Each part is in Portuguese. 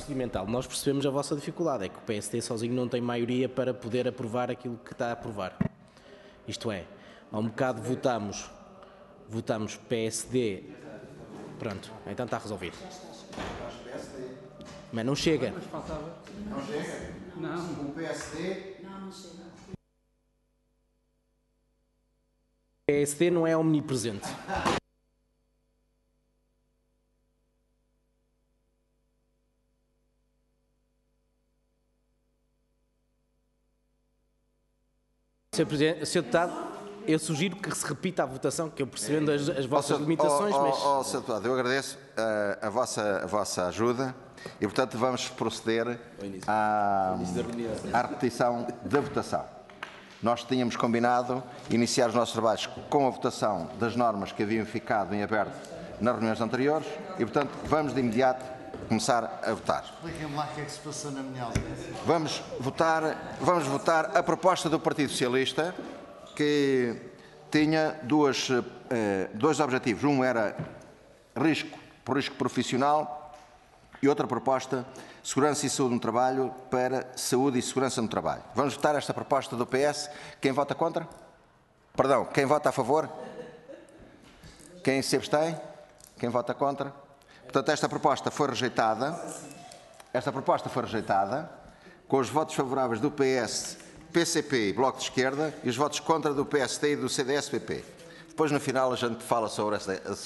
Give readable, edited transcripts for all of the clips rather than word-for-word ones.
procedimental. Nós percebemos a vossa dificuldade, é que o PSD sozinho não tem maioria para poder aprovar aquilo que está a aprovar. Isto é, há um bocado votamos PSD, pronto, então está resolvido. Mas não chega. Não chega? Não. O PSD... Não chega. O PSD não é omnipresente. Sr. Presidente, Sr. Deputado, eu sugiro que se repita a votação, que eu percebendo as vossas limitações, mas... Sr. Deputado, eu agradeço a vossa ajuda e, portanto, vamos proceder à repetição da votação. Nós tínhamos combinado iniciar os nossos trabalhos com a votação das normas que haviam ficado em aberto nas reuniões anteriores e, portanto, vamos de imediato começar a votar. Expliquem-me lá o que é que se passou na minha ausência. Vamos votar a proposta do Partido Socialista, que tinha dois objetivos. Um era por risco profissional e outra proposta, segurança e saúde no trabalho para saúde e segurança no trabalho. Vamos votar esta proposta do PS. Quem vota contra? Perdão, quem vota a favor? Quem se abstém? Quem vota contra? Portanto, esta proposta foi rejeitada. Esta proposta foi rejeitada com os votos favoráveis do PS, PCP e Bloco de Esquerda e os votos contra do PSD e do CDS-PP. Depois, no final, a gente fala sobre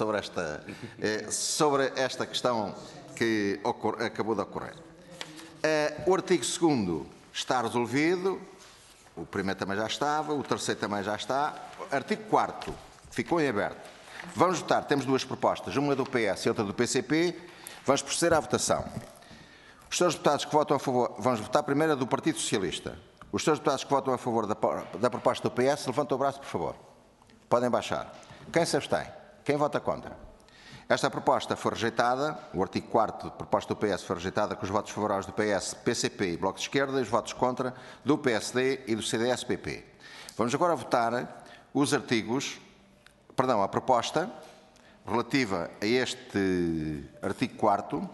esta questão que acabou de ocorrer. O artigo 2º está resolvido, o primeiro também já estava, o terceiro também já está. Artigo 4º ficou em aberto. Vamos votar, temos duas propostas, uma do PS e outra do PCP. Vamos proceder à votação. Os senhores deputados que votam a favor, vamos votar primeiro a do Partido Socialista. Os senhores deputados que votam a favor da proposta do PS, levantem o braço, por favor. Podem baixar. Quem se abstém? Quem vota contra? Esta proposta foi rejeitada, o artigo 4º da proposta do PS foi rejeitada com os votos favoráveis do PS, PCP e Bloco de Esquerda e os votos contra do PSD e do CDS-PP. Vamos agora votar os artigos, perdão, a proposta relativa a este artigo 4º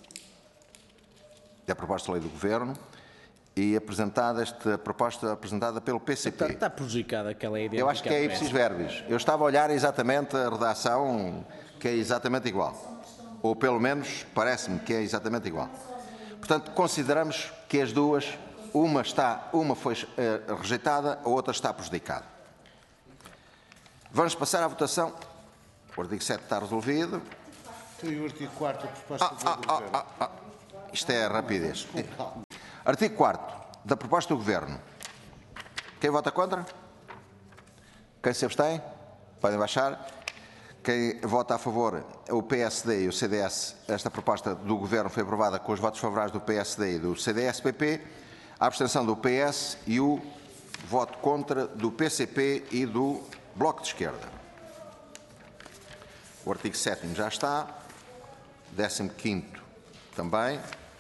da proposta de lei do Governo e esta proposta apresentada pelo PCP. Está prejudicada aquela ideia. Eu acho que é ipsis verbis. Eu estava a olhar exatamente a redação, que é exatamente igual. Ou pelo menos parece-me que é exatamente igual. Portanto, consideramos que as duas, uma foi rejeitada, a outra está prejudicada. Vamos passar à votação. O artigo 7 está resolvido. E o artigo 4º, a proposta do Governo. Isto é rapidez. Artigo 4º da proposta do Governo. Quem vota contra? Quem se abstém? Podem baixar. Quem vota a favor? O PSD e o CDS. Esta proposta do Governo foi aprovada com os votos favoráveis do PSD e do CDS-PP. A abstenção do PS e o voto contra do PCP e do Bloco de Esquerda. O artigo 7º já está. 15º também.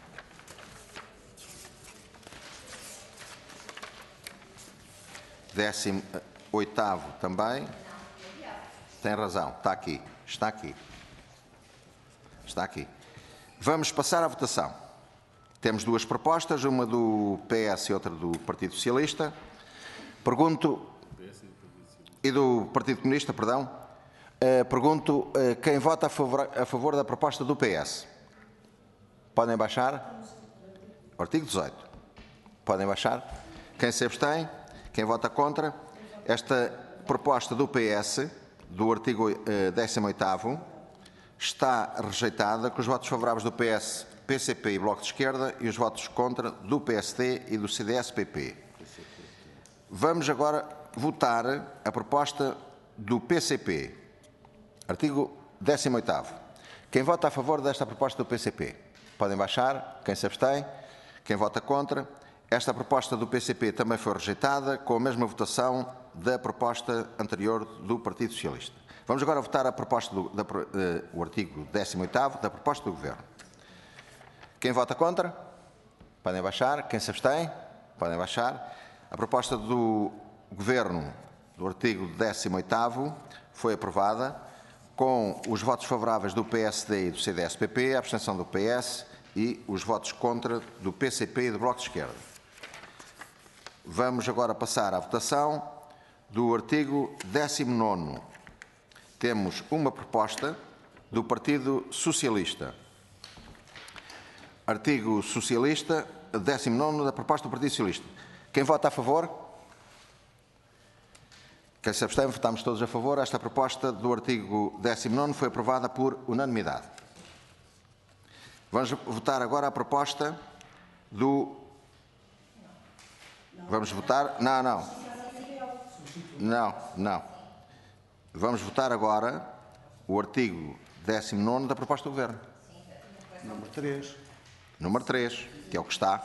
18º também. Tem razão, está aqui. Está aqui. Está aqui. Vamos passar à votação. Temos duas propostas, uma do PS e outra do Partido Socialista. Pergunto... E do Partido Comunista, perdão. Pergunto quem vota a favor da proposta do PS. Podem baixar. Artigo 18. Podem baixar. Quem se abstém? Quem vota contra? Esta proposta do PS, do artigo 18º, está rejeitada com os votos favoráveis do PS, PCP e Bloco de Esquerda e os votos contra do PSD e do CDS-PP. Vamos agora votar a proposta do PCP. Artigo 18º. Quem vota a favor desta proposta do PCP? Podem baixar. Quem se abstém? Quem vota contra? Esta proposta do PCP também foi rejeitada com a mesma votação da proposta anterior do Partido Socialista. Vamos agora votar a proposta o artigo 18º da proposta do Governo. Quem vota contra? Podem baixar. Quem se abstém? Podem baixar. A proposta do Governo do artigo 18º foi aprovada com os votos favoráveis do PSD e do CDS-PP, a abstenção do PS e os votos contra do PCP e do Bloco de Esquerda. Vamos agora passar à votação do artigo 19º. Temos uma proposta do Partido Socialista. Artigo Socialista, 19º da proposta do Partido Socialista. Quem vota a favor? Quem se abstém? Votamos todos a favor. Esta proposta do artigo 19º foi aprovada por unanimidade. Vamos votar agora a proposta do... Vamos votar... Não. Vamos votar agora o artigo 19º da proposta do Governo. Número 3. Número 3, que é o que está.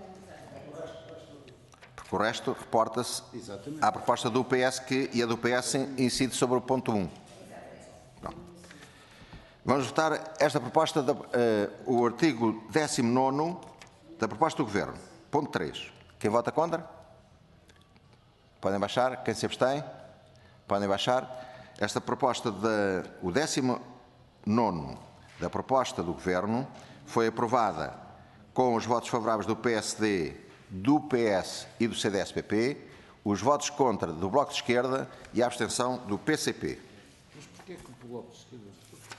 Porque o resto reporta-se à proposta do PS e a do PS incide sobre o ponto 1. Pronto. Vamos votar esta proposta, o artigo 19º da proposta do Governo. Ponto 3. Quem vota contra? Podem baixar. Quem se abstém? Podem baixar. Esta proposta, o 19º da proposta do Governo, foi aprovada com os votos favoráveis do PSD, do PS e do CDS-PP, os votos contra do Bloco de Esquerda e a abstenção do PCP. Mas porquê que o Bloco de Esquerda...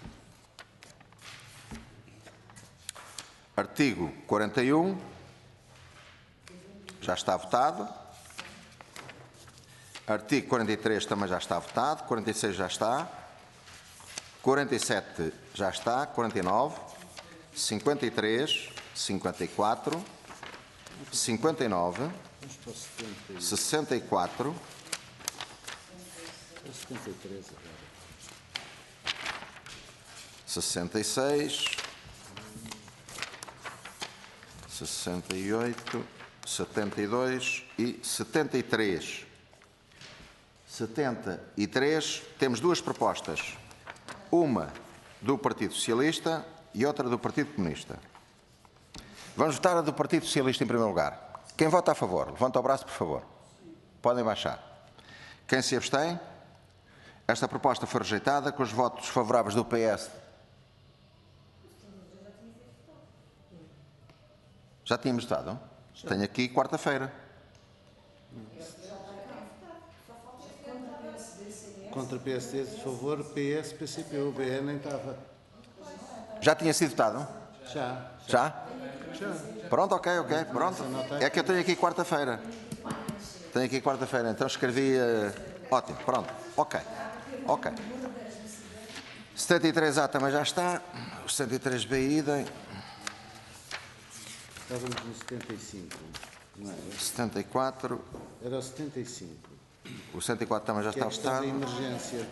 Artigo 41. Já está votado. Artigo 43 também já está votado. 46 já está. 47 já está. 49. 53. 54. 59. 64. 73 agora. 66. 68. 72 e 73. 73, temos duas propostas. Uma do Partido Socialista e outra do Partido Comunista. Vamos votar a do Partido Socialista em primeiro lugar. Quem vota a favor? Levanta o braço, por favor. Podem baixar. Quem se abstém? Esta proposta foi rejeitada com os votos favoráveis do PS. Já tínhamos votado? Tenho aqui quarta-feira. Contra PSD, de favor, PS, PCP. O BN nem estava. Já tinha sido votado? Já. Já? Pronto, ok. Pronto. É que eu tenho aqui quarta-feira. Então escrevi... ótimo, pronto. Ok. 73A também já está. O 73B idem. Estávamos no 75. Não era? 74. Era o 75. O 74 também já Que está é questão votado. de emergência.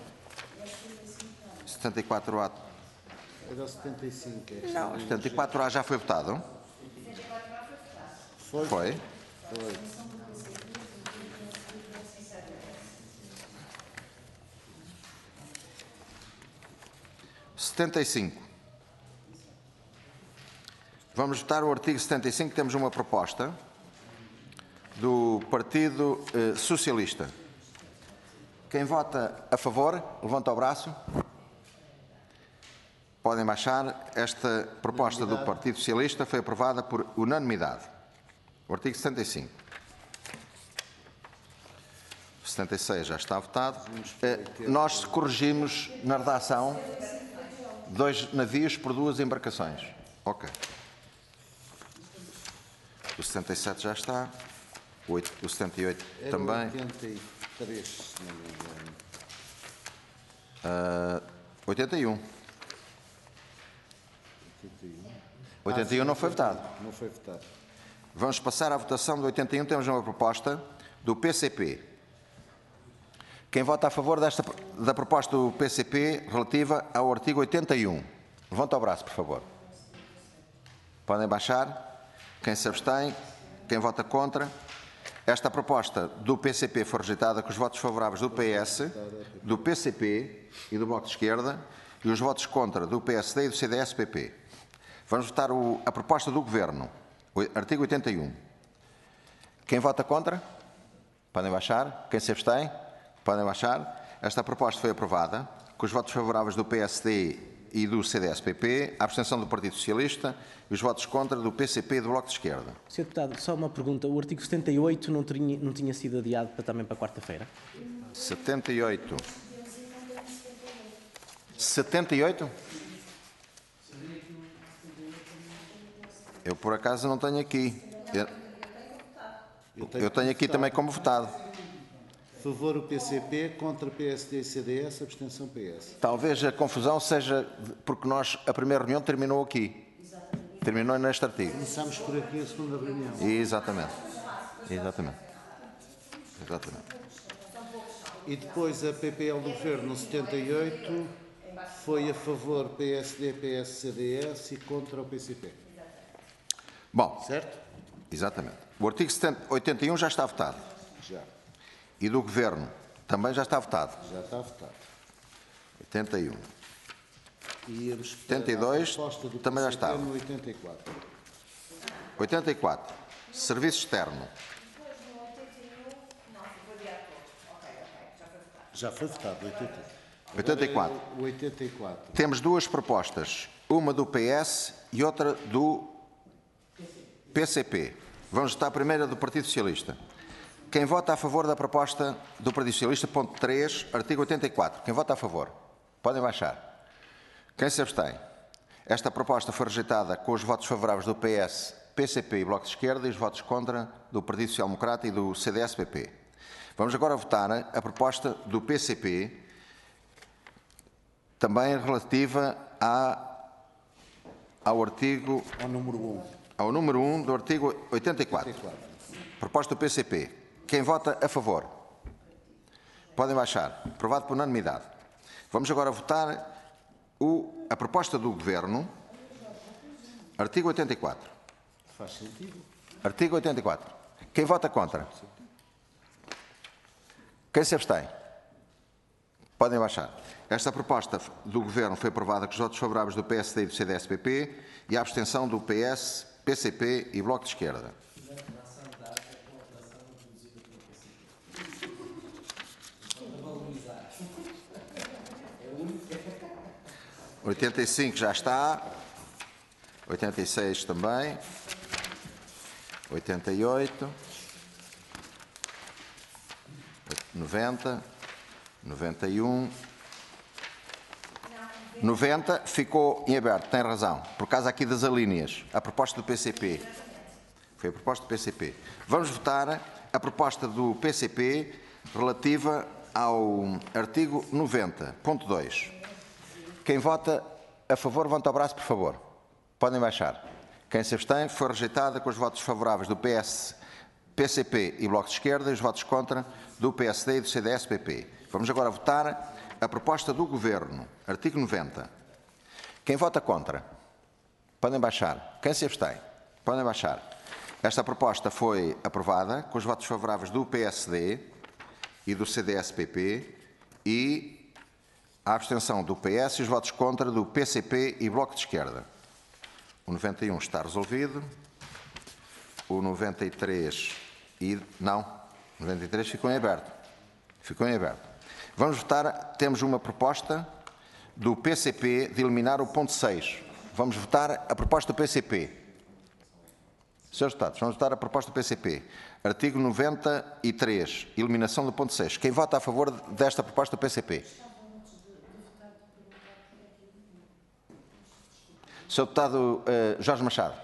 74A. Era o 75. Não, o 74A já foi votado? Foi. 75. Vamos votar o artigo 75. Temos uma proposta do Partido Socialista. Quem vota a favor, levanta o braço. Podem baixar. Esta proposta do Partido Socialista foi aprovada por unanimidade. O artigo 75. O 76 já está votado. Nós corrigimos na redação 2 navios por 2 embarcações. Ok. O 77 já está. O 78 também. 83, se não me engano. 81. 81 não foi votado. Não foi votado. Vamos passar à votação do 81. Temos uma proposta do PCP. Quem vota a favor da proposta do PCP relativa ao artigo 81? Levanta o braço, por favor. Podem baixar. Quem se abstém? Quem vota contra? Esta proposta do PCP foi rejeitada com os votos favoráveis do PS, do PCP e do Bloco de Esquerda e os votos contra do PSD e do CDS-PP. Vamos votar a proposta do Governo, o artigo 81. Quem vota contra? Podem baixar. Quem se abstém? Podem baixar. Esta proposta foi aprovada com os votos favoráveis do PSD e do CDS-PP, a abstenção do Partido Socialista e os votos contra do PCP e do Bloco de Esquerda. Sr. Deputado, só uma pergunta. O artigo 78 não tinha sido adiado também para quarta-feira? 78. 78? Eu, por acaso, não tenho aqui. Eu tenho aqui também como votado. Favor o PCP, contra PSD e CDS, abstenção PS. Talvez a confusão seja porque a primeira reunião terminou aqui. Terminou neste artigo. Começámos por aqui a segunda reunião. Exatamente. E depois a PPL do Governo, no 78, foi a favor PSD, PS, CDS e contra o PCP. Bom, Certo? exatamente. O artigo 81 já está votado. Já. E do Governo também já está votado. Já está votado. 81. E íamos para 82 a proposta do também já PCP estava. no 84. 84. Serviço externo. Já foi votado, 84. O 84. Temos duas propostas. Uma do PS e outra do PCP. Vamos votar a primeira do Partido Socialista. Quem vota a favor da proposta do Partido Socialista, ponto 3, artigo 84. Quem vota a favor? Podem baixar. Quem se abstém? Esta proposta foi rejeitada com os votos favoráveis do PS, PCP e Bloco de Esquerda e os votos contra do Partido Social Democrata e do CDS-PP. Vamos agora votar a proposta do PCP, também relativa ao artigo... Ao número 1 do artigo 84. Proposta do PCP. Quem vota a favor? Podem baixar. Aprovado por unanimidade. Vamos agora votar a proposta do Governo. Artigo 84. Faz sentido. Artigo 84. Quem vota contra? Quem se abstém? Podem baixar. Esta proposta do Governo foi aprovada com os votos favoráveis do PSD e do CDS-PP e a abstenção do PS, PCP e Bloco de Esquerda. O 85 já está. 86 também. 88. 90. 91. 90 ficou em aberto, tem razão, por causa aqui das alíneas. A proposta do PCP. Foi a proposta do PCP. Vamos votar a proposta do PCP relativa ao artigo 90, ponto 2. Quem vota a favor, levanta o braço, por favor. Podem baixar. Quem se abstém foi rejeitada com os votos favoráveis do PS, PCP e Bloco de Esquerda e os votos contra do PSD e do CDS-PP. Vamos agora votar a proposta do Governo, artigo 90. Quem vota contra? Podem baixar. Quem se abstém? Podem baixar. Esta proposta foi aprovada com os votos favoráveis do PSD e do CDS-PP e a abstenção do PS e os votos contra do PCP e Bloco de Esquerda. O 91 está resolvido. O 93 não. O 93 ficou em aberto. Ficou em aberto. Vamos votar, temos uma proposta do PCP de eliminar o ponto 6. Vamos votar a proposta do PCP. Senhores deputados, vamos votar a proposta do PCP. Artigo 93, eliminação do ponto 6. Quem vota a favor desta proposta do PCP? Senhor deputado Jorge Machado.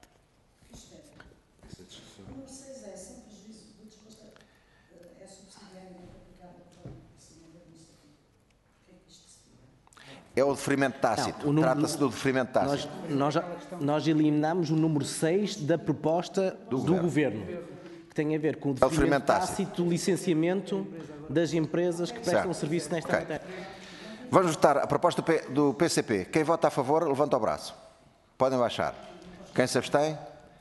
É o deferimento tácito. Trata-se do deferimento tácito. Nós eliminamos o número 6 da proposta do Governo, que tem a ver com o deferimento tácito do licenciamento das empresas que prestam serviço nesta matéria. Vamos votar a proposta do PCP. Quem vota a favor, levanta o braço. Podem baixar. Quem se abstém?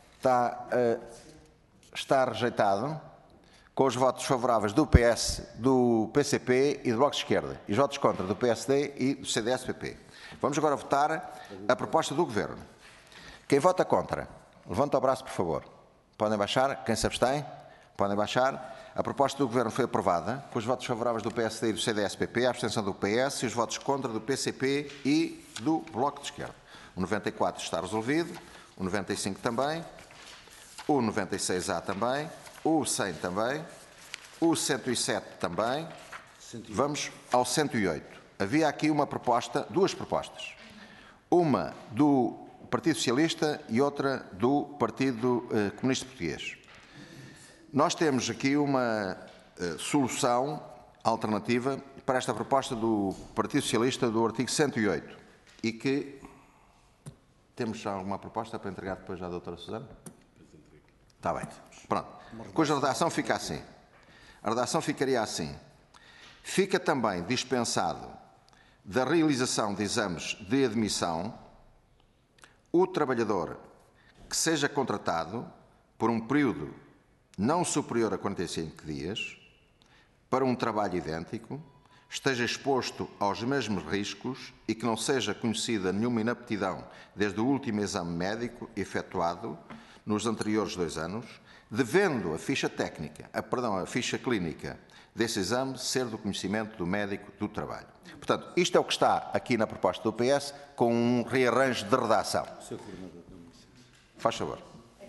Está rejeitado com os votos favoráveis do PS, do PCP e do Bloco de Esquerda, e os votos contra do PSD e do CDS-PP. Vamos agora votar a proposta do Governo. Quem vota contra, levanta o braço, por favor. Podem baixar. Quem se abstém? Podem baixar. A proposta do Governo foi aprovada, com os votos favoráveis do PSD e do CDS-PP, a abstenção do PS e os votos contra do PCP e do Bloco de Esquerda. O 94 está resolvido, o 95 também, o 96A também, o 100 também, o 107 também. Vamos ao 108. Havia aqui uma proposta, duas propostas. Uma do Partido Socialista e outra do Partido Comunista Português. Nós temos aqui uma solução alternativa para esta proposta do Partido Socialista do artigo 108 e que temos já alguma proposta para entregar depois à doutora Susana? Está bem. Pronto. Cuja redação fica assim. A redação ficaria assim. Fica também dispensado da realização de exames de admissão o trabalhador que seja contratado por um período não superior a 45 dias, para um trabalho idêntico, esteja exposto aos mesmos riscos e que não seja conhecida nenhuma inaptidão desde o último exame médico efetuado nos anteriores 2 anos, devendo a ficha técnica, a ficha clínica desse exame ser do conhecimento do médico do trabalho. Portanto, isto é o que está aqui na proposta do PS, com um rearranjo de redação. Faz favor.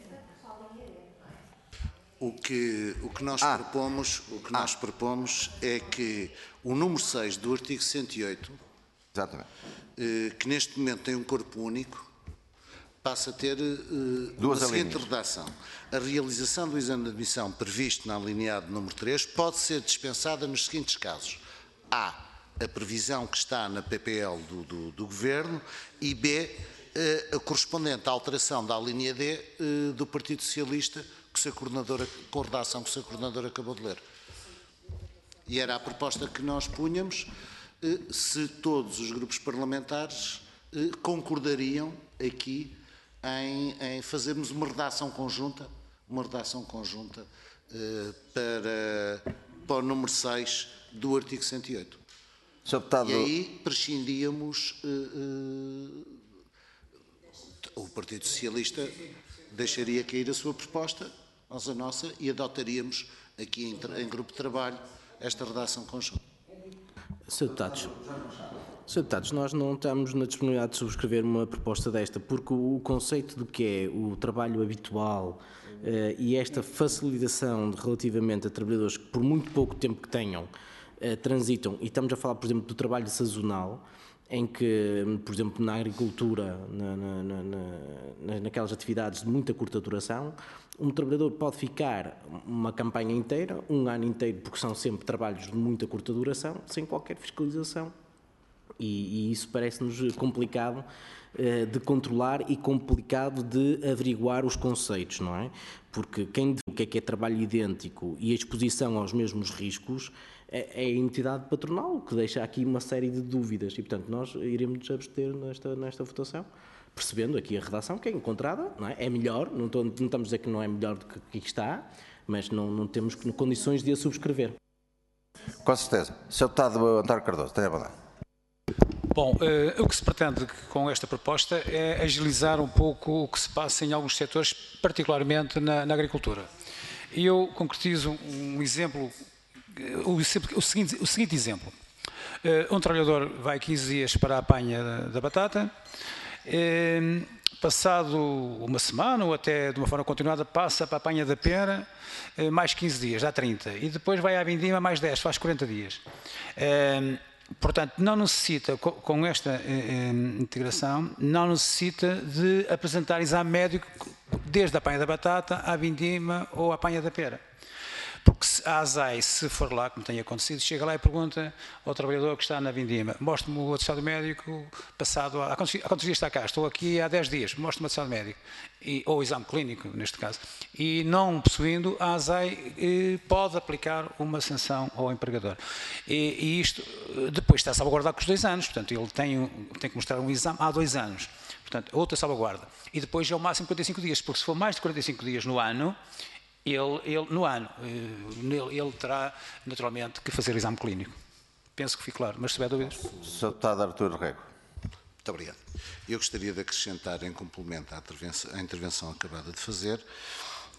O que nós propomos é que o número 6 do artigo 108, exatamente, que neste momento tem um corpo único, passa a ter duas a seguinte alíneas. redação. A realização do exame de admissão previsto na alineado número 3 pode ser dispensada nos seguintes casos. A previsão que está na PPL do Governo e B, a correspondente à alteração da alínea D do Partido Socialista, com a redação que o Sr. Coordenador acabou de ler. E era a proposta que nós punhamos se todos os grupos parlamentares concordariam aqui em fazermos uma redação conjunta para o número 6 do artigo 108. E aí prescindíamos, o Partido Socialista deixaria cair a sua proposta, nós a nossa, e adotaríamos aqui em grupo de trabalho esta redação conjunta. Sr. Deputados, nós não estamos na disponibilidade de subscrever uma proposta desta, porque o conceito do que é o trabalho habitual e esta facilitação relativamente a trabalhadores que por muito pouco tempo que tenham transitam, e estamos a falar, por exemplo, do trabalho sazonal, em que, por exemplo, na agricultura, naquelas atividades de muita curta duração, um trabalhador pode ficar uma campanha inteira, um ano inteiro, porque são sempre trabalhos de muita curta duração, sem qualquer fiscalização. E isso parece-nos complicado de controlar e complicado de averiguar os conceitos, não é? Porque quem diz o que é trabalho idêntico e a exposição aos mesmos riscos é a entidade patronal, o que deixa aqui uma série de dúvidas. E, portanto, nós iremos nos abster nesta votação, percebendo aqui a redação que é encontrada, não é? É melhor, não estamos a dizer que não é melhor do que aqui está, mas não temos condições de a subscrever. Com certeza. Sr. Deputado António Cardoso, tenha a palavra. Bom, o que se pretende com esta proposta é agilizar um pouco o que se passa em alguns setores, particularmente na agricultura. E eu concretizo um exemplo, o seguinte exemplo. Um trabalhador vai 15 dias para a apanha da batata, passado uma semana ou até de uma forma continuada passa para a apanha da pera, mais 15 dias, dá 30, e depois vai à vindima mais 10, faz 40 dias. Portanto, não necessita, com esta integração, não necessita de apresentar exame médico desde a apanha da batata à vindima ou à apanha da pera. Porque a ASAI, se for lá, como tem acontecido, chega lá e pergunta ao trabalhador que está na vindima, mostre-me o atestado médico passado há quantos dias está cá? Estou aqui há 10 dias, mostre-me o atestado médico, ou o exame clínico, neste caso. E não possuindo, a ASAI pode aplicar uma sanção ao empregador. E isto depois está salvaguardado com os 2 anos, portanto, ele tem que mostrar um exame há 2 anos. Portanto, outra salvaguarda. E depois é o máximo de 45 dias, porque se for mais de 45 dias no ano, ele terá naturalmente que fazer exame clínico. Penso que fique claro, mas se tiver dúvidas. Sr. Deputado Artur Rego. Muito obrigado. Eu gostaria de acrescentar, em complemento à intervenção acabada de fazer,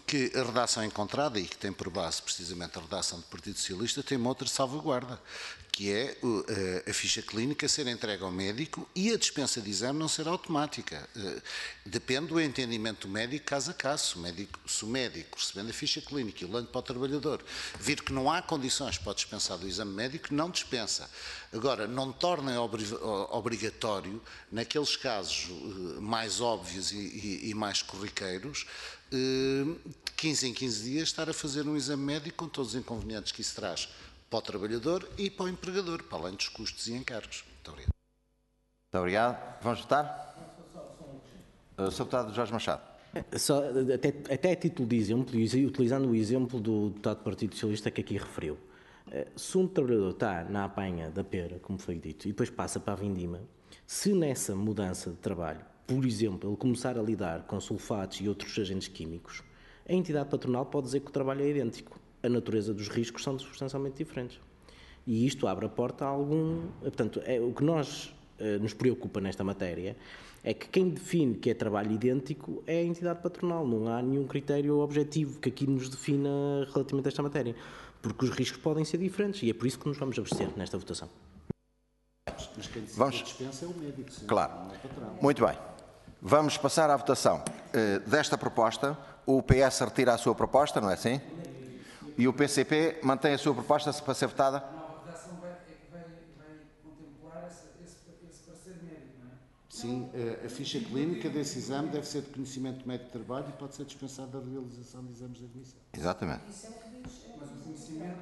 que a redação encontrada, e que tem por base precisamente a redação do Partido Socialista, tem uma outra salvaguarda, que é a ficha clínica ser entregue ao médico e a dispensa de exame não ser automática. Depende do entendimento do médico caso a caso. Se o médico, recebendo a ficha clínica e olhando para o trabalhador, vir que não há condições para dispensar do exame médico, não dispensa. Agora, não torna obrigatório, naqueles casos mais óbvios e mais corriqueiros, de 15 em 15 dias estar a fazer um exame médico com todos os inconvenientes que isso traz para o trabalhador e para o empregador, para além dos custos e encargos. Muito obrigado. Muito obrigado. Vamos votar? Sr. Deputado Jorge Machado. Só, até a título de exemplo, e utilizando o exemplo do deputado do Partido Socialista que aqui referiu, se um trabalhador está na apanha da pera, como foi dito, e depois passa para a vindima, se nessa mudança de trabalho, por exemplo, ele começar a lidar com sulfatos e outros agentes químicos, a entidade patronal pode dizer que o trabalho é idêntico. A natureza dos riscos são substancialmente diferentes. E isto abre a porta a algum... Portanto, o que nos preocupa nesta matéria é que quem define que é trabalho idêntico é a entidade patronal. Não há nenhum critério objetivo que aqui nos defina relativamente a esta matéria. Porque os riscos podem ser diferentes e é por isso que nos vamos abster nesta votação. Mas quem decide a dispensa é o médico, sim, claro. não é o patrão. Muito bem. Vamos passar à votação desta proposta. O PS retira a sua proposta, não é assim? E o PCP mantém a sua proposta para ser votada? A nova redação vai contemplar esse parecer médico, não é? Sim, a ficha clínica desse exame deve ser de conhecimento médico de trabalho e pode ser dispensada da realização de exames de admissão. Exatamente. Mas o conhecimento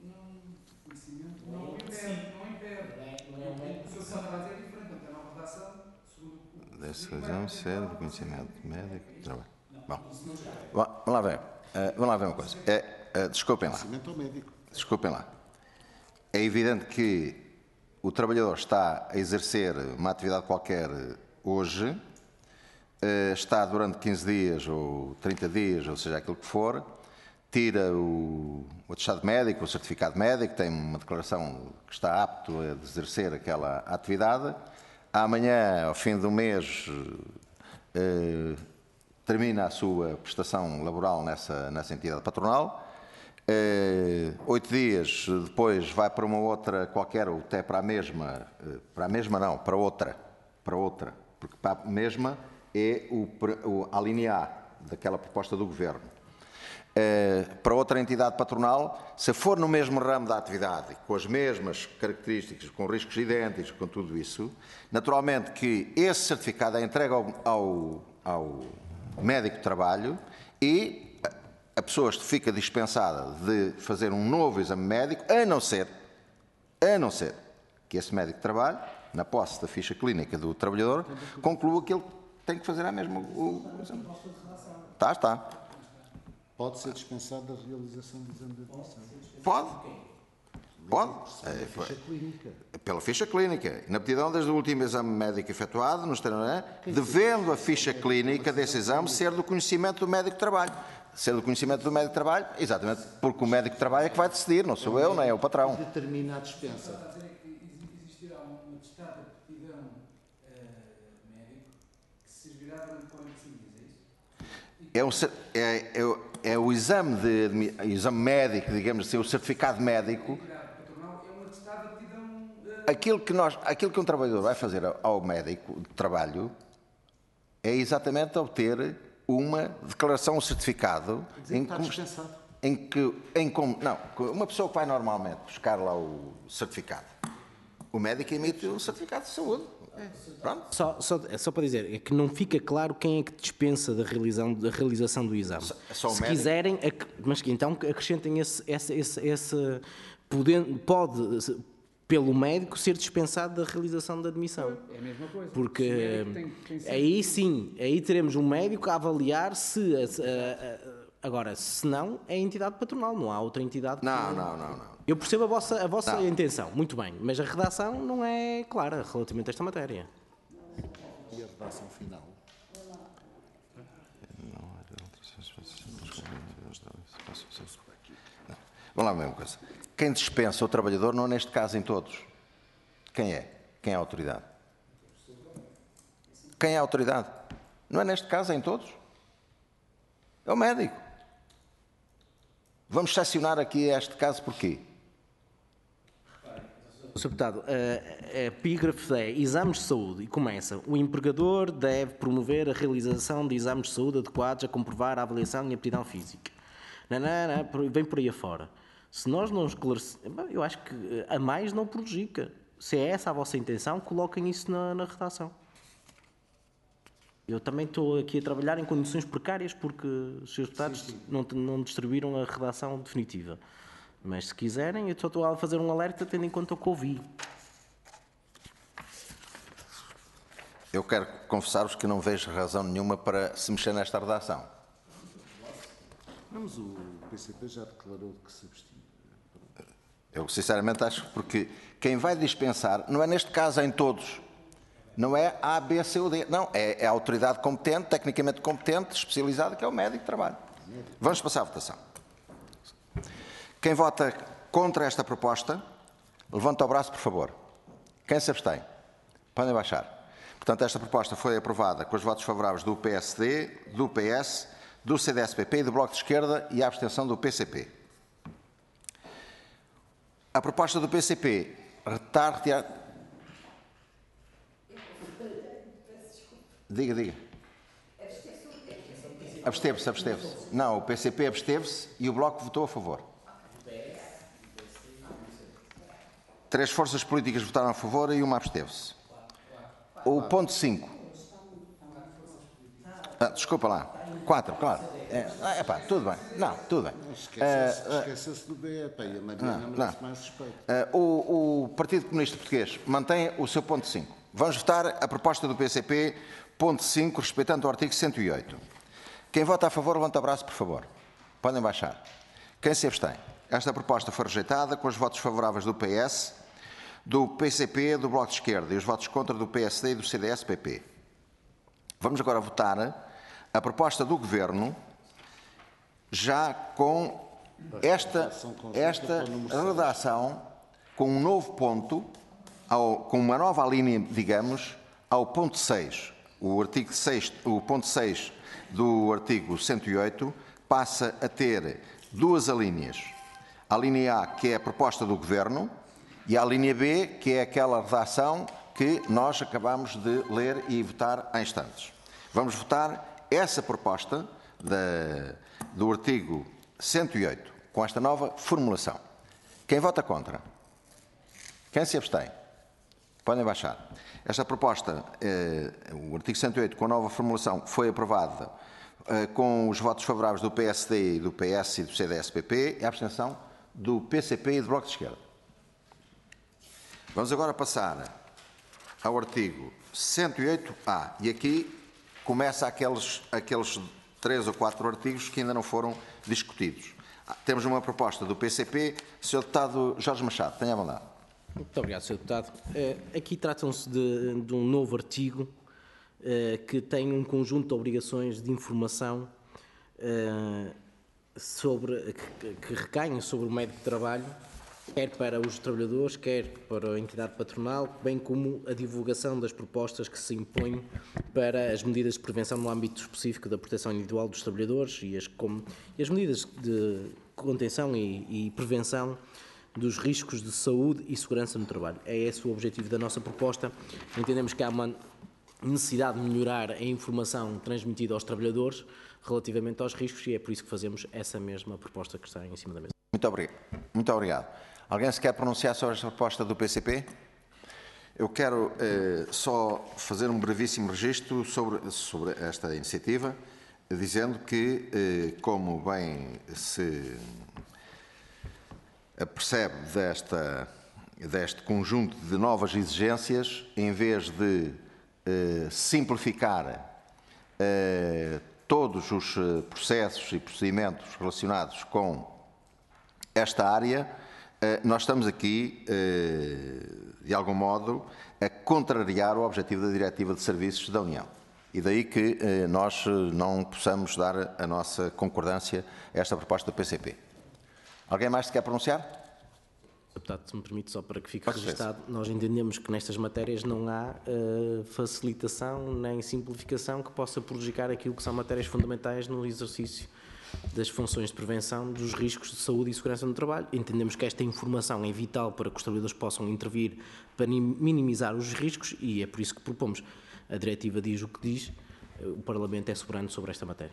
não impede. O seu São Brás é diferente, portanto, a nova redação, segundo o... Desse exame ser de conhecimento médico de trabalho. Bom, vamos lá ver. Vamos lá ver uma coisa. Desculpem lá. Conhecimento ao médico. Desculpem lá. É evidente que o trabalhador está a exercer uma atividade qualquer hoje, está durante 15 dias ou 30 dias, ou seja, aquilo que for, tira o atestado médico, o certificado médico, tem uma declaração que está apto a exercer aquela atividade. Amanhã, ao fim do mês, termina a sua prestação laboral nessa entidade patronal. 8 dias depois vai para uma outra qualquer, ou até para outra, porque para a mesma é a linha A daquela proposta do Governo. Para outra entidade patronal, se for no mesmo ramo da atividade, com as mesmas características, com riscos idênticos, com tudo isso, naturalmente que esse certificado é entregue ao médico de trabalho e a pessoa fica dispensada de fazer um novo exame médico, a não ser que esse médico de trabalho, na posse da ficha clínica do trabalhador, conclua que ele tem que fazer a mesma o exame. Está. Pode ser dispensado da realização do exame de admissão. Pode. Ficha clínica. Pela ficha clínica. Na aptidão desde o último exame médico efetuado, devendo a ficha clínica desse exame ser do conhecimento do médico de trabalho. Ser do conhecimento do médico de trabalho, exatamente, porque o médico de trabalho é que vai decidir, não sou eu, não é o patrão. Determina a dispensa. Está a dizer que existirá um atestado de aptidão médico que servirá durante 45 dias, é isso? É o exame médico, digamos assim, o certificado médico. É um atestado de aptidão... Aquilo que um trabalhador vai fazer ao médico de trabalho é exatamente obter uma declaração, um certificado uma pessoa que vai normalmente buscar lá o certificado, o médico emite o certificado de saúde. Pronto. Só para dizer, é que não fica claro quem é que dispensa da realização do exame. Só o Se médico? quiserem, mas que então acrescentem esse pode pelo médico ser dispensado da realização da admissão. É a mesma coisa. Porque aí sim, aí teremos um médico a avaliar se... agora, se não, é a entidade patronal, não há outra entidade... Não. Eu percebo a vossa intenção, muito bem, mas a redação não é clara relativamente a esta matéria. E a redação final? Vamos lá, a mesma coisa. Quem dispensa o trabalhador, não é neste caso em todos. Quem é? Quem é a autoridade? Quem é a autoridade? Não é neste caso em todos. É o médico. Vamos seccionar aqui este caso porquê? Sr. Deputado, a epígrafe é exames de saúde e começa: o empregador deve promover a realização de exames de saúde adequados a comprovar a avaliação e aptidão física. Vem por aí afora. Se nós não esclarecermos, eu acho que a mais não prejudica. Se é essa a vossa intenção, coloquem isso na redação. Eu também estou aqui a trabalhar em condições precárias porque os seus deputados não distribuíram a redação definitiva. Mas se quiserem, eu só estou a fazer um alerta tendo em conta o que ouvi. Eu quero confessar-vos que não vejo razão nenhuma para se mexer nesta redação. Mas o PCP já declarou que se abstém. Eu sinceramente acho que porque quem vai dispensar, não é neste caso em todos, não é A, B, C ou D, não, é a autoridade competente, tecnicamente competente, especializada, que é o médico de trabalho. Vamos passar à votação. Quem vota contra esta proposta, levanta o braço, por favor. Quem se abstém? Podem baixar. Portanto, esta proposta foi aprovada com os votos favoráveis do PSD, do PS, do CDS-PP e do Bloco de Esquerda e a abstenção do PCP. A proposta do PCP está retirada. Diga. Absteve-se. Não, o PCP absteve-se e o Bloco votou a favor. 3 forças políticas votaram a favor e uma absteve-se. O ponto 5. Desculpa lá. 4, claro. Tudo bem. Não, tudo bem. Esqueceu-se do BEP e a Mariana merece mais respeito. O Partido Comunista Português mantém o seu ponto 5. Vamos votar a proposta do PCP, ponto 5, respeitando o artigo 108. Quem vota a favor, levanta o braço, por favor. Podem baixar. Quem se abstém? Esta proposta foi rejeitada com os votos favoráveis do PS, do PCP, do Bloco de Esquerda e os votos contra do PSD e do CDS-PP. Vamos agora votar a proposta do Governo, já com esta redação, com um novo ponto, com uma nova linha, digamos, ao ponto 6. O ponto 6 do artigo 108 passa a ter 2 alíneas. A linha A, que é a proposta do Governo, e a linha B, que é aquela redação que nós acabamos de ler e votar há instantes. Vamos votar essa proposta do artigo 108, com esta nova formulação. Quem vota contra? Quem se abstém? Podem baixar. Esta proposta, o artigo 108, com a nova formulação, foi aprovada com os votos favoráveis do PSD, do PS e do CDS-PP e a abstenção do PCP e do Bloco de Esquerda. Vamos agora passar ao artigo 108A. E aqui começa aqueles 3 ou 4 artigos que ainda não foram discutidos. Temos uma proposta do PCP. Sr. Deputado Jorge Machado, tenha a bondade. Muito obrigado, Sr. Deputado. Aqui tratam-se de um novo artigo que tem um conjunto de obrigações de informação que recaem sobre o médico de trabalho, quer para os trabalhadores, quer para a entidade patronal, bem como a divulgação das propostas que se impõem para as medidas de prevenção no âmbito específico da proteção individual dos trabalhadores e as medidas de contenção e prevenção dos riscos de saúde e segurança no trabalho. É esse o objetivo da nossa proposta. Entendemos que há uma necessidade de melhorar a informação transmitida aos trabalhadores relativamente aos riscos e é por isso que fazemos essa mesma proposta que está em cima da mesa. Muito obrigado. Alguém se quer pronunciar sobre esta proposta do PCP? Eu quero só fazer um brevíssimo registro sobre esta iniciativa, dizendo que, como bem se percebe deste conjunto de novas exigências, em vez de simplificar todos os processos e procedimentos relacionados com esta área, nós estamos aqui, de algum modo, a contrariar o objetivo da Diretiva de Serviços da União. E daí que nós não possamos dar a nossa concordância a esta proposta do PCP. Alguém mais se quer pronunciar? Deputado, se me permite, só para que fique registado, nós entendemos que nestas matérias não há facilitação nem simplificação que possa prejudicar aquilo que são matérias fundamentais no exercício das funções de prevenção dos riscos de saúde e segurança no trabalho. Entendemos que esta informação é vital para que os trabalhadores possam intervir para minimizar os riscos e é por isso que propomos. A diretiva diz o que diz, o Parlamento é soberano sobre esta matéria.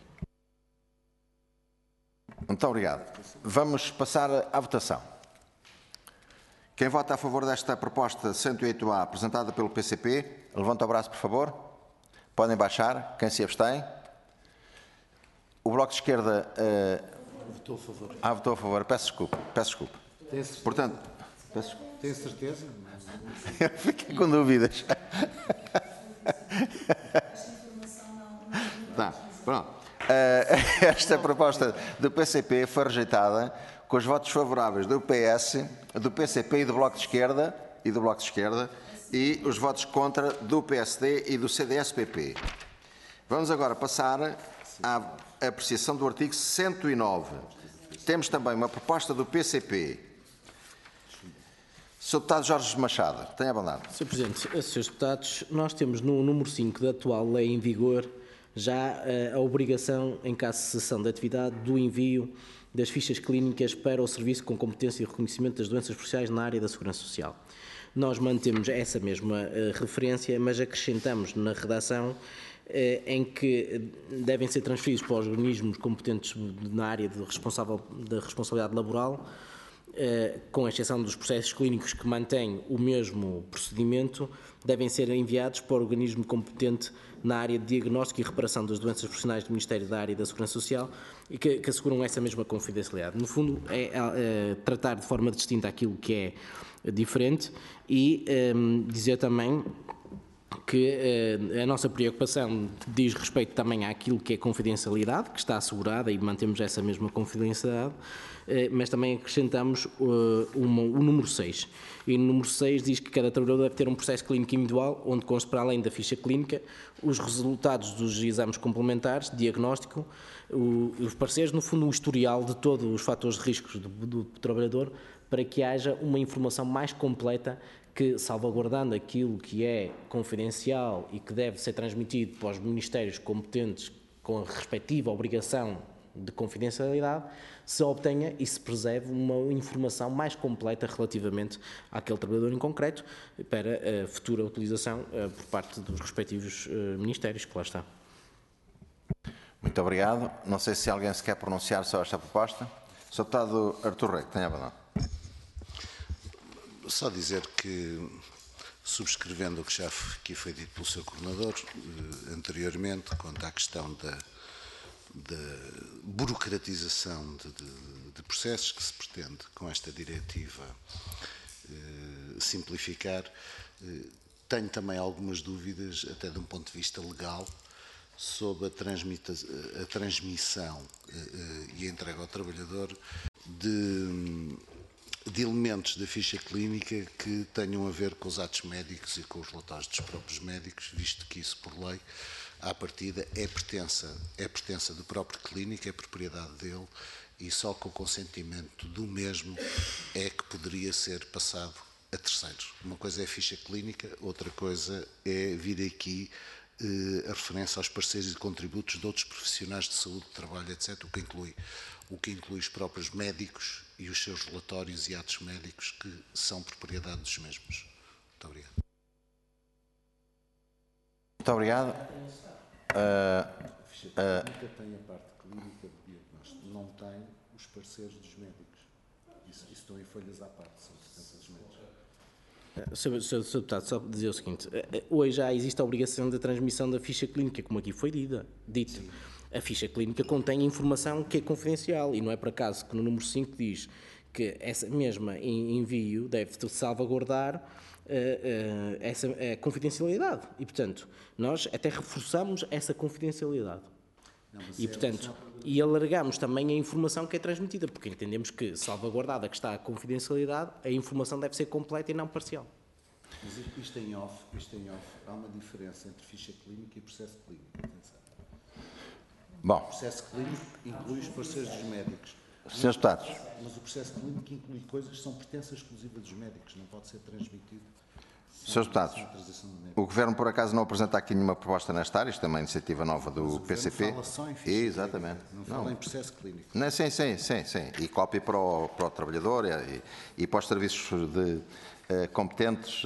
Muito obrigado. Vamos passar à votação. Quem vota a favor desta proposta 108A apresentada pelo PCP, levanta o braço, por favor. Podem baixar. Quem se abstém? O Bloco de Esquerda... Votou a favor. Votou a favor. Peço desculpa. Tem certeza? Portanto... Tem certeza? Eu fiquei com dúvidas. Tá, pronto. Esta proposta do PCP foi rejeitada com os votos favoráveis do PS, do PCP e do Bloco de Esquerda e os votos contra do PSD e do CDS-PP. Vamos agora passar à apreciação do artigo 109. Temos também uma proposta do PCP. Sr. Deputado Jorge Machado, tenha a bondade. Sr. Presidente, Srs. Deputados, nós temos no número 5 da atual lei em vigor já a obrigação, em caso de cessação de atividade, do envio das fichas clínicas para o Serviço com competência e reconhecimento das doenças sociais na área da Segurança Social. Nós mantemos essa mesma referência, mas acrescentamos na redação em que devem ser transferidos para os organismos competentes na área da responsabilidade laboral, com exceção dos processos clínicos que mantêm o mesmo procedimento, devem ser enviados para o organismo competente na área de diagnóstico e reparação das doenças profissionais do Ministério da Área da Segurança Social e que asseguram essa mesma confidencialidade. No fundo, é tratar de forma distinta aquilo que é diferente e dizer também que a nossa preocupação diz respeito também àquilo que é confidencialidade, que está assegurada e mantemos essa mesma confidencialidade, mas também acrescentamos o número 6. E no número 6 diz que cada trabalhador deve ter um processo clínico individual, onde consta para além da ficha clínica os resultados dos exames complementares, diagnóstico, os pareceres, no fundo, o historial de todos os fatores de riscos do trabalhador, para que haja uma informação mais completa que, salvaguardando aquilo que é confidencial e que deve ser transmitido para os ministérios competentes com a respectiva obrigação de confidencialidade, se obtenha e se preserve uma informação mais completa relativamente àquele trabalhador em concreto para a futura utilização por parte dos respectivos ministérios, que lá está. Muito obrigado. Não sei se alguém se quer pronunciar sobre esta proposta. Sr. Deputado Artur Rei, tenha a bondade. Só dizer que, subscrevendo o que já aqui foi dito pelo Sr. Coordenador anteriormente, quanto à questão da burocratização de processos que se pretende com esta diretiva simplificar, tenho também algumas dúvidas, até de um ponto de vista legal, sobre a transmissão e a entrega ao trabalhador de elementos da ficha clínica que tenham a ver com os atos médicos e com os relatórios dos próprios médicos, visto que isso, por lei, à partida, é pertença do próprio clínico, é propriedade dele, e só com o consentimento do mesmo é que poderia ser passado a terceiros. Uma coisa é a ficha clínica, outra coisa é vir aqui a referência aos parceiros e contributos de outros profissionais de saúde, de trabalho, etc., o que inclui os próprios médicos e os seus relatórios e atos médicos que são propriedade dos mesmos. Muito obrigado. Muito obrigado. A ficha clínica tem a parte clínica de diagnóstico, não tem os parceiros dos médicos. Isso estão em folhas à parte, são assistências dos médicos. Sr. Deputado, só dizer o seguinte, hoje já existe a obrigação da transmissão da ficha clínica, como aqui foi dito. A ficha clínica contém informação que é confidencial e não é por acaso que no número 5 diz que essa mesma envio deve salvaguardar essa confidencialidade e, portanto, nós até reforçamos essa confidencialidade. E, portanto, e alargamos também a informação que é transmitida, porque entendemos que, salvaguardada que está a confidencialidade, a informação deve ser completa e não parcial. Mas isto em off, há uma diferença entre ficha clínica e processo clínico. Atenção. Bom. O processo clínico inclui os parceiros dos médicos. Srs. Deputados. Mas o processo clínico inclui coisas que são pertença exclusiva dos médicos, não pode ser transmitido Senhores deputados, o Governo, por acaso, não apresenta aqui nenhuma proposta nesta área, isto é uma iniciativa nova do PCP. Fala só em ficha Exatamente. clínica, não fala em processo clínico. Não, sim. E cópia para o trabalhador e para os serviços competentes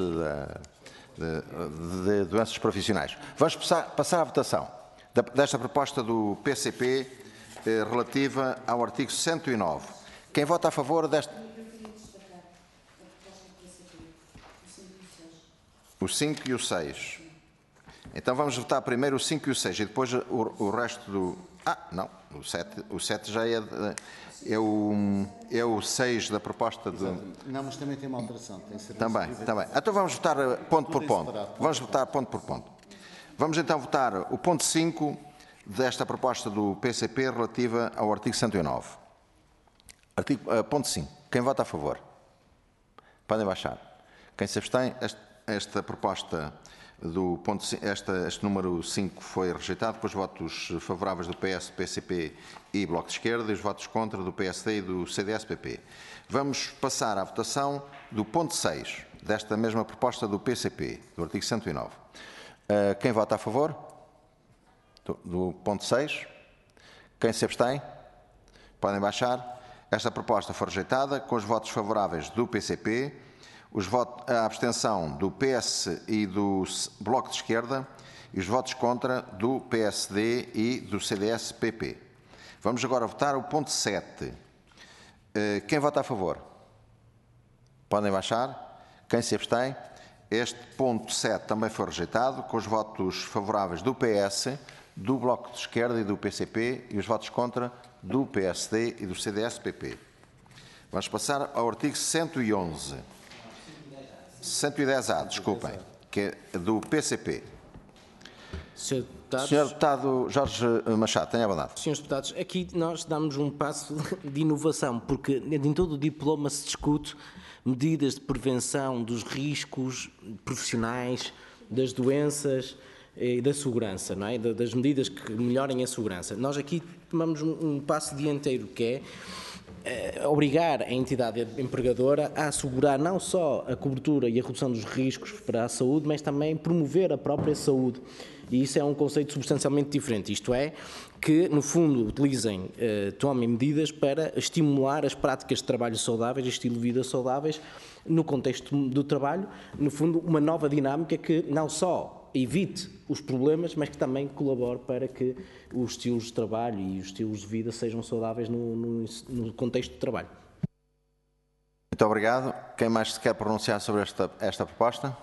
de doenças profissionais. Vamos passar à votação desta proposta do PCP relativa ao artigo 109. Quem vota a favor desta... O 5 e o 6. Então vamos votar primeiro o 5 e o 6 e depois o resto do... não, o 7 já é o 6 da proposta do... Não, mas também tem uma alteração. Tem Também. Então vamos votar ponto por ponto. Vamos votar ponto por ponto. Vamos então votar o ponto 5 desta proposta do PCP relativa ao artigo 109. Ponto 5. Quem vota a favor? Podem baixar. Quem se abstém? Esta proposta do ponto, este número 5 foi rejeitado, com os votos favoráveis do PS, PCP e Bloco de Esquerda e os votos contra do PSD e do CDS-PP. Vamos passar à votação do ponto 6 desta mesma proposta do PCP, do artigo 109. Quem vota a favor do ponto 6? Quem se abstém? Podem baixar. Esta proposta foi rejeitada, com os votos favoráveis do PCP, a abstenção do PS e do Bloco de Esquerda e os votos contra do PSD e do CDS-PP. Vamos agora votar o ponto 7. Quem vota a favor? Podem baixar. Quem se abstém? Este ponto 7 também foi rejeitado, com os votos favoráveis do PS, do Bloco de Esquerda e do PCP e os votos contra do PSD e do CDS-PP. Vamos passar ao artigo 111. 110A, desculpem, que é do PCP. Senhor Deputado Jorge Machado, tenha a bondade. Senhores Deputados, aqui nós damos um passo de inovação, porque em todo o diploma se discute medidas de prevenção dos riscos profissionais, das doenças e da segurança, não é? Das medidas que melhorem a segurança. Nós aqui tomamos um passo dianteiro, que é obrigar a entidade empregadora a assegurar não só a cobertura e a redução dos riscos para a saúde, mas também promover a própria saúde. E isso é um conceito substancialmente diferente, isto é, que no fundo tomem medidas para estimular as práticas de trabalho saudáveis e estilo de vida saudáveis no contexto do trabalho, no fundo uma nova dinâmica que não só evite os problemas, mas que também colabore para que os estilos de trabalho e os estilos de vida sejam saudáveis no contexto do trabalho. Muito obrigado. Quem mais se quer pronunciar sobre esta proposta?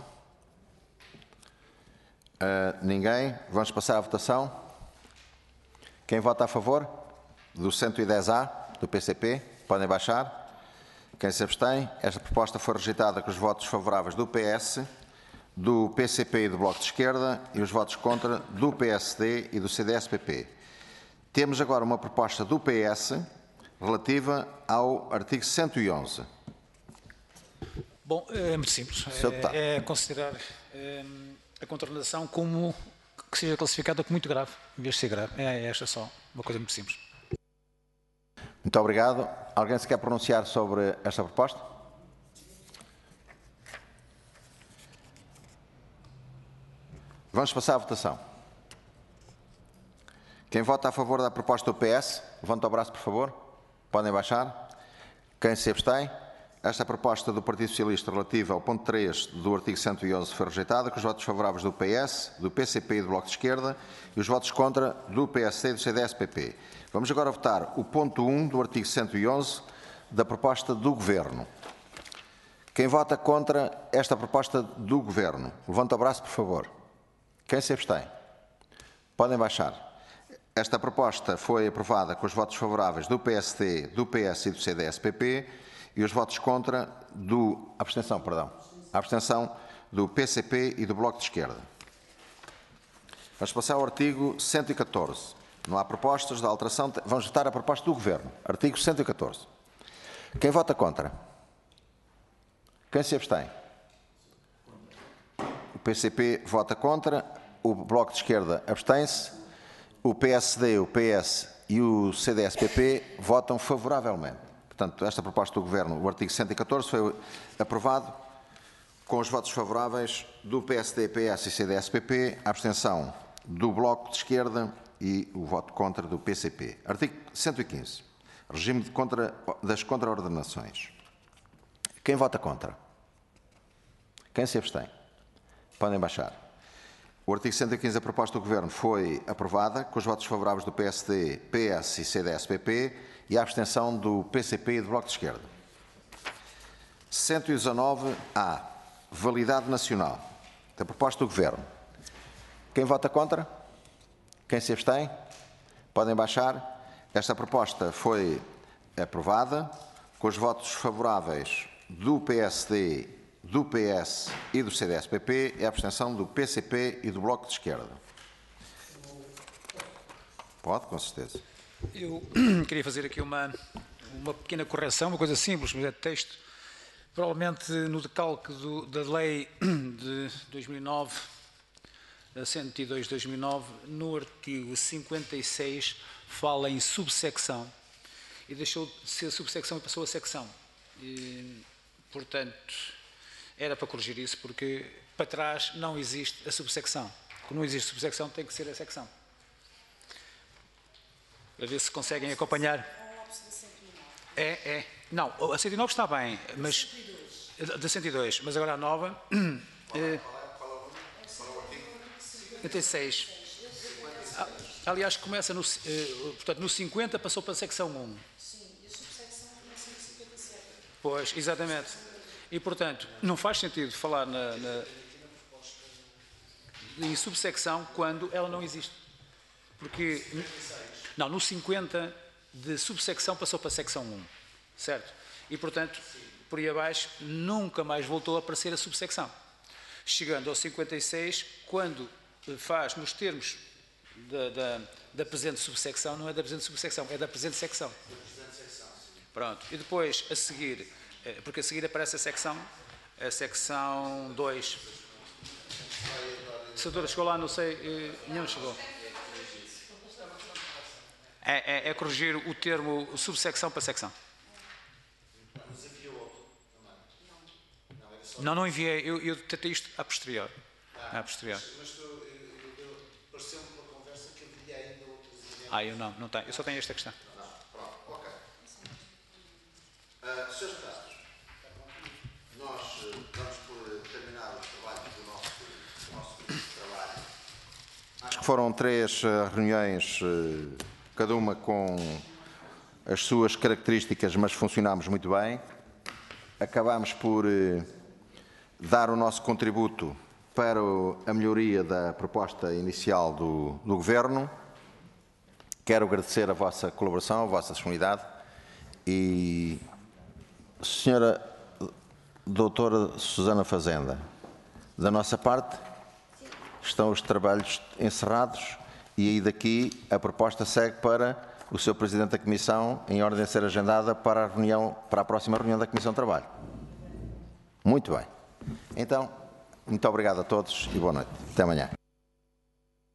Ninguém. Vamos passar à votação. Quem vota a favor do 110A do PCP, podem baixar. Quem se abstém? Esta proposta foi rejeitada com os votos favoráveis do PS, do PCP e do Bloco de Esquerda e os votos contra do PSD e do CDS-PP. Temos agora uma proposta do PS relativa ao artigo 111. Bom, é muito simples. É considerar a contraordenação como que seja classificada como muito grave, em vez de ser grave. É esta só, uma coisa muito simples. Muito obrigado. Alguém se quer pronunciar sobre esta proposta? Vamos passar à votação. Quem vota a favor da proposta do PS, levanta o braço, por favor. Podem baixar. Quem se abstém? Esta proposta do Partido Socialista relativa ao ponto 3 do artigo 111 foi rejeitada, com os votos favoráveis do PS, do PCP e do Bloco de Esquerda e os votos contra do PSD e do CDS-PP. Vamos agora votar o ponto 1 do artigo 111 da proposta do Governo. Quem vota contra esta proposta do Governo, levanta o braço, por favor. Quem se abstém? Podem baixar. Esta proposta foi aprovada com os votos favoráveis do PSD, do PS e do CDS-PP e os votos contra a abstenção do PCP e do Bloco de Esquerda. Vamos passar ao artigo 114. Não há propostas de alteração. Vamos votar a proposta do Governo. Artigo 114. Quem vota contra? Quem se abstém? O PCP vota contra, o Bloco de Esquerda abstém-se, o PSD, o PS e o CDS-PP votam favoravelmente. Portanto, esta proposta do Governo, o artigo 114, foi aprovado Com os votos favoráveis do PSD, PS e CDS-PP, a abstenção do Bloco de Esquerda e o voto contra do PCP. Artigo 115. Regime das contraordenações. Quem vota contra? Quem se abstém? Podem baixar. O artigo 115, a proposta do Governo, foi aprovada com os votos favoráveis do PSD, PS e CDS-PP e a abstenção do PCP e do Bloco de Esquerda. 119A. Validade nacional. A proposta do Governo. Quem vota contra? Quem se abstém? Podem baixar. Esta proposta foi aprovada com os votos favoráveis do PSD, do PS e do CDS-PP e a abstenção do PCP e do Bloco de Esquerda. Pode, com certeza. Eu queria fazer aqui uma pequena correção, uma coisa simples, mas é de texto. Provavelmente no decalque da lei de 2009, 102 de 2009, no artigo 56, fala em subsecção e deixou de ser subsecção e passou a secção. E, portanto, era para corrigir isso, porque para trás não existe a subsecção. Quando não existe subsecção, tem que ser a secção. A ver se conseguem acompanhar. Não, a 109 está bem, mas da 102, mas agora a nova. 86. Aliás, começa no, portanto, no 50 passou para a secção 1. Sim, e a subsecção começa no 57. Pois, exatamente. E, portanto, não faz sentido falar em subsecção quando ela não existe. Porque, não, no 50 de subsecção passou para a secção 1, certo? E, portanto, por aí abaixo, nunca mais voltou a aparecer a subsecção. Chegando ao 56, quando faz nos termos da presente subsecção, não é da presente subsecção, é da presente secção. Pronto. E depois, a seguir, porque a seguir aparece a secção 2. A senadora chegou lá, não sei, não chegou. É corrigir o termo subsecção para secção. Não enviei, eu tentei isto a posterior. A posterior. Pareceu-me pela conversa que havia ainda outras ideias. Eu não tenho, eu só tenho esta questão. Pronto, ok. Senhores deputados, nós damos por terminar o trabalho do nosso grupo de trabalho. Acho que foram 3 reuniões, cada uma com as suas características, mas funcionámos muito bem. Acabámos por dar o nosso contributo para a melhoria da proposta inicial do Governo. Quero agradecer a vossa colaboração, a vossa disponibilidade e, Senhora Doutora Susana Fazenda, da nossa parte estão os trabalhos encerrados e aí daqui a proposta segue para o Sr. Presidente da Comissão em ordem a ser agendada para a próxima reunião da Comissão de Trabalho. Muito bem. Então, muito obrigado a todos e boa noite. Até amanhã.